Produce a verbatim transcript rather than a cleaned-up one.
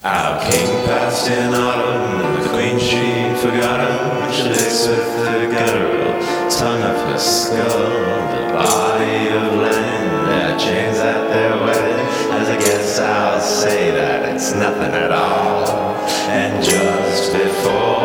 Our king passed in autumn, the queen she forgot him. She licks with the guttural tongue of her skull the body of Lenin, their chains at their wedding. As I guess I'll say that it's nothing at all. And just before